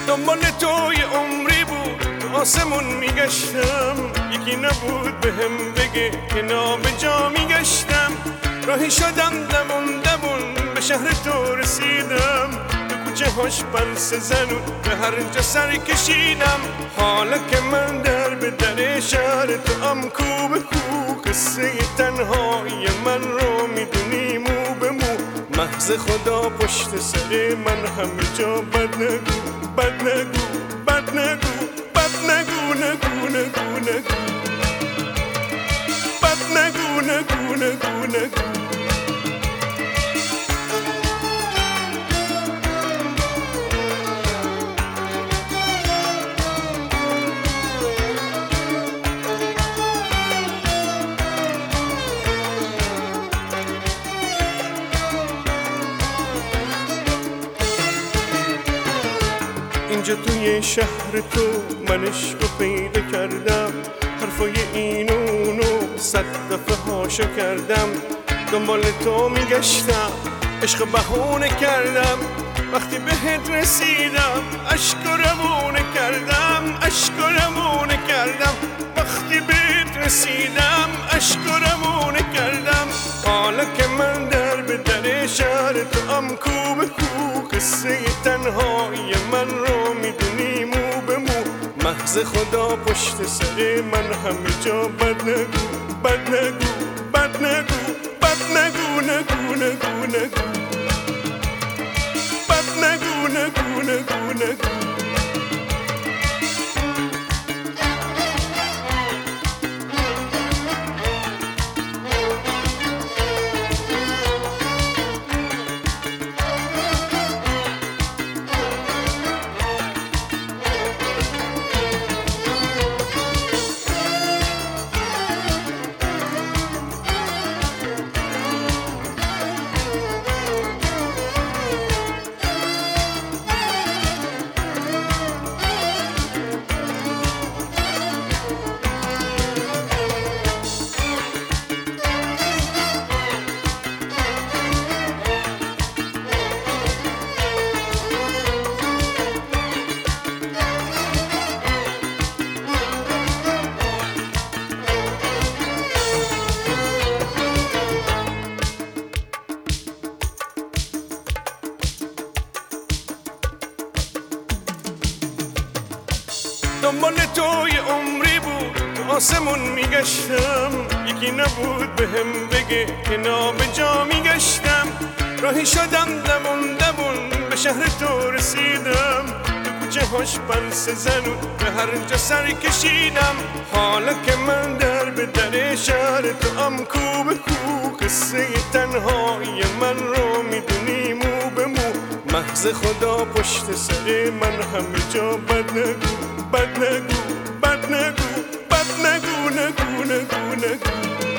دنبال تو یه عمری بود تو آسمون میگشتم، یکی نبود بهم بگه که نابجا میگشتم. راهی شدم دمون دمون به شهر تو رسیدم، تو کوچه هاش بلس زنون به هر جا سر کشیدم. حالا که من در به در شهر تو ام کو به کو، قصه تنهایی من رو میدونی مو به مو. محض خدا پشت سر من همه جا بد نگو، بد نگو، بد نگو، بد نگو، نگو نگو نگو، بد نگو نگو نگو نگو. اینجا توی شهر تو من عشقو پیدا کردم، حرفای این اونو 100 دفعه هاشو کردم. دنبال تو میگشتم، عشق بهونه کردم. وقتی بهت رسیدم اشک و روونه کردم، اشک و روونه کردم. وقتی بهت رسیدم اشک و روونه کردم. حالا که من در به در شهر تو ام کو به کو، قصه تنهایی من رو میدونی مو به مو. محض خدا پشت سر من همه جا بد نگو، بد نگو، بد نگو، بد نگو، نگو نگو نگو، بد نگو نگو نگو نگو. دنبال تو یه عمری بود تو آسمون میگشتم، یکی نبود بهم بگه که نابجا میگشتم. راهی شدم دمون دمون به شهر تو رسیدم، تو کوچه هاش بلس زنون به هر جا سر کشیدم. حالا که من در به در شهر تو ام کو به کو، قصه تنهایی من رو میدونی مو به مو. محض خدا پشت سر من همه جا بد نگو، بد نگو، بد نگو، بد نگو نگو نگو نگو،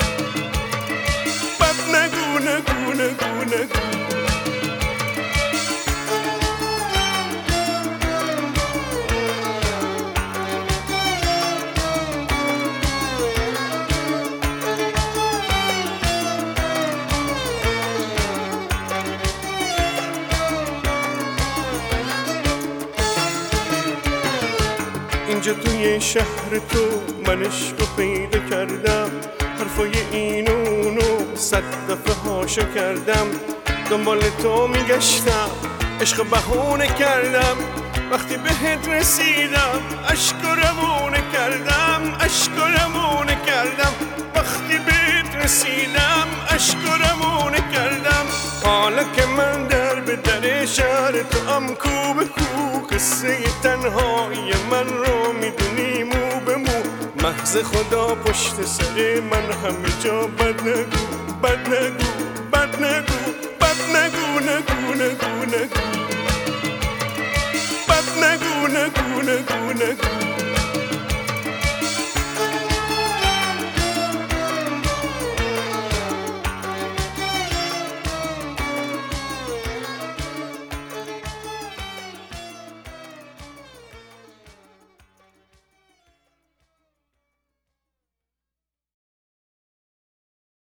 بد نگو نگو نگو نگو. اینجا توی شهر تو من عشقو پیدا کردم، حرفای این اونو 100 دفعه هاشو کردم. دنبال تو میگشتم، عشق بهونه کردم. وقتی بهت رسیدم اشک و روونه کردم، اشک و روونه کردم. وقتی بهت رسیدم اشک و روونه کردم. حالا که من در به در شهر تو ام کو به کو، قصه تنهایی من رو میدونی مو به مو. محض خدا پشت سر من همه جا بد نگو، بد نگو، بد نگو، بد نگو نگو نگو نگو، بد نگو نگو نگو نگو.